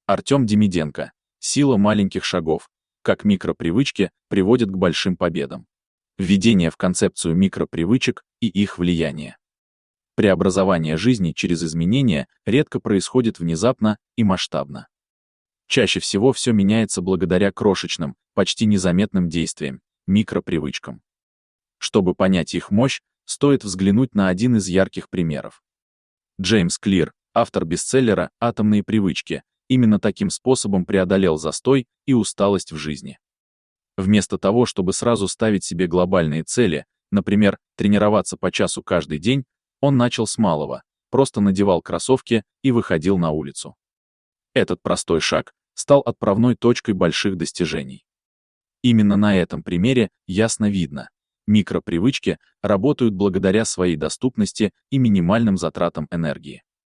Артем Демиденко. Сила маленьких шагов. Как микропривычки приводят к большим победам. Введение в концепцию микропривычек и их влияние. Преобразование жизни через изменения редко происходит внезапно и масштабно. Чаще всего все меняется благодаря крошечным, почти незаметным действиям, микропривычкам. Чтобы понять их мощь, стоит взглянуть на один из ярких примеров. Джеймс Клир, автор бестселлера «Атомные привычки», именно таким способом преодолел застой и усталость в жизни. Вместо того, чтобы сразу ставить себе глобальные цели, например, тренироваться по часу каждый день, он начал с малого, просто надевал кроссовки и выходил на улицу. Этот простой шаг стал отправной точкой больших достижений. Именно на этом примере ясно видно, микропривычки работают благодаря своей доступности и минимальным затратам энергии.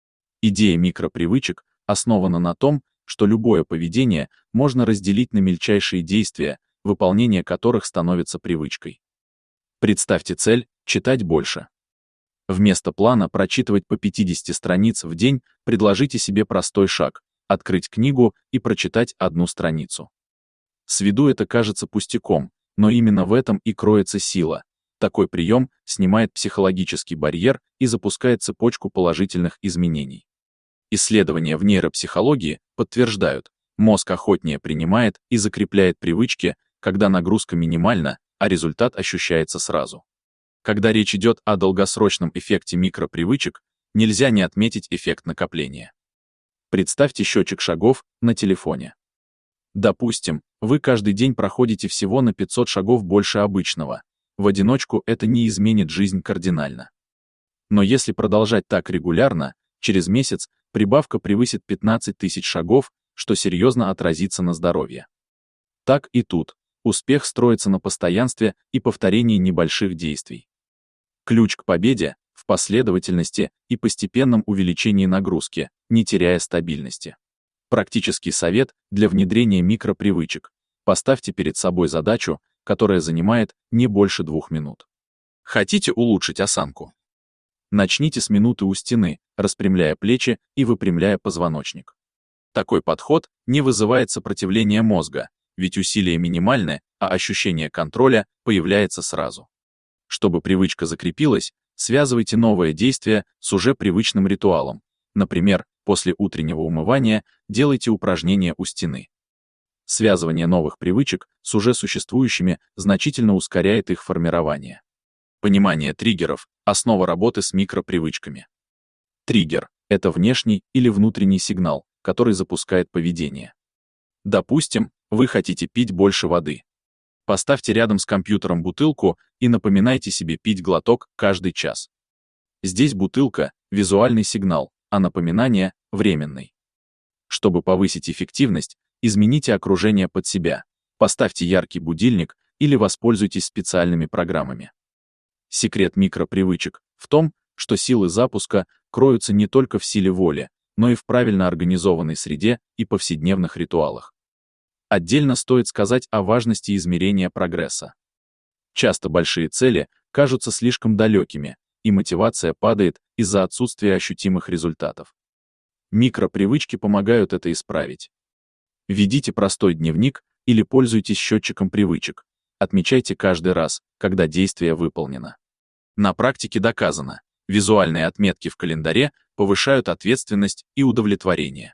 Идея микропривычек основана на том, что любое поведение можно разделить на мельчайшие действия, выполнение которых становится привычкой. Представьте цель – читать больше. Вместо плана прочитывать по 50 страниц в день предложите себе простой шаг – открыть книгу и прочитать одну страницу. С виду это кажется пустяком, но именно в этом и кроется сила. Такой прием снимает психологический барьер и запускает цепочку положительных изменений. Исследования в нейропсихологии подтверждают, мозг охотнее принимает и закрепляет привычки, когда нагрузка минимальна, а результат ощущается сразу. Когда речь идет о долгосрочном эффекте микропривычек, нельзя не отметить эффект накопления. Представьте счетчик шагов на телефоне. Допустим, вы каждый день проходите всего на 500 шагов больше обычного. В одиночку это не изменит жизнь кардинально. Но если продолжать так регулярно, через месяц прибавка превысит 15 тысяч шагов, что серьезно отразится на здоровье. Так и тут. Успех строится на постоянстве и повторении небольших действий. Ключ к победе в последовательности и постепенном увеличении нагрузки, не теряя стабильности. Практический совет для внедрения микропривычек. Поставьте перед собой задачу, которая занимает не больше 2 минут. Хотите улучшить осанку? Начните с минуты у стены, распрямляя плечи и выпрямляя позвоночник. Такой подход не вызывает сопротивления мозга, ведь усилия минимальны, а ощущение контроля появляется сразу. Чтобы привычка закрепилась, связывайте новое действие с уже привычным ритуалом. Например, после утреннего умывания делайте упражнения у стены. Связывание новых привычек с уже существующими значительно ускоряет их формирование. Понимание триггеров – основа работы с микропривычками. Триггер – это внешний или внутренний сигнал, который запускает поведение. Допустим, вы хотите пить больше воды. Поставьте рядом с компьютером бутылку и напоминайте себе пить глоток каждый час. Здесь бутылка – визуальный сигнал, а напоминание – временный. Чтобы повысить эффективность, измените окружение под себя, поставьте яркий будильник или воспользуйтесь специальными программами. Секрет микропривычек в том, что силы запуска кроются не только в силе воли, но и в правильно организованной среде и повседневных ритуалах. Отдельно стоит сказать о важности измерения прогресса. Часто большие цели кажутся слишком далекими, и мотивация падает из-за отсутствия ощутимых результатов. Микропривычки помогают это исправить. Ведите простой дневник или пользуйтесь счетчиком привычек. Отмечайте каждый раз, когда действие выполнено. На практике доказано, визуальные отметки в календаре повышают ответственность и удовлетворение.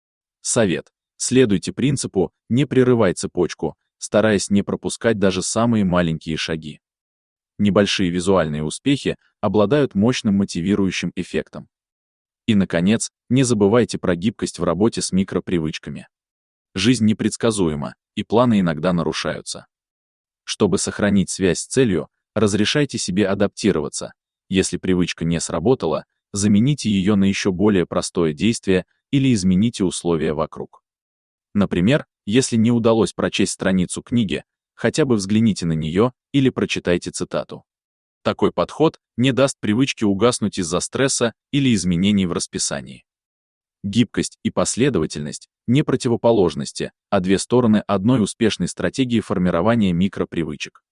Совет. Следуйте принципу «не прерывай цепочку», стараясь не пропускать даже самые маленькие шаги. Небольшие визуальные успехи обладают мощным мотивирующим эффектом. И, наконец, не забывайте про гибкость в работе с микропривычками. Жизнь непредсказуема, и планы иногда нарушаются. Чтобы сохранить связь с целью, разрешайте себе адаптироваться. Если привычка не сработала, замените ее на еще более простое действие или измените условия вокруг. Например, если не удалось прочесть страницу книги, хотя бы взгляните на нее или прочитайте цитату. Такой подход не даст привычке угаснуть из-за стресса или изменений в расписании. Гибкость и последовательность – не противоположности, а две стороны одной успешной стратегии формирования микропривычек.